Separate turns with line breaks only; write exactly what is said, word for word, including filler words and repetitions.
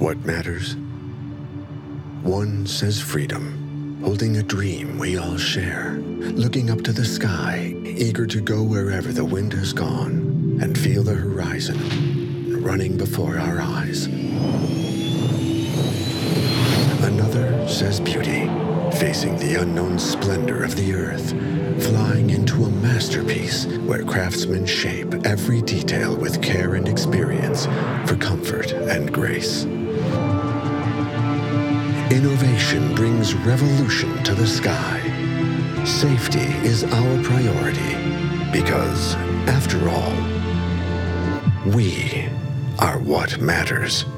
what matters? One says freedom, holding a dream we all share, looking up to the sky, eager to go wherever the wind has gone, and feel the horizon running before our eyes. Another says beauty, facing the unknown splendor of the earth, flying into a masterpiece where craftsmen shape every detail with care and experience for comfort and grace. Innovation brings revolution to the sky. Safety is our priority because, after all, we are what matters.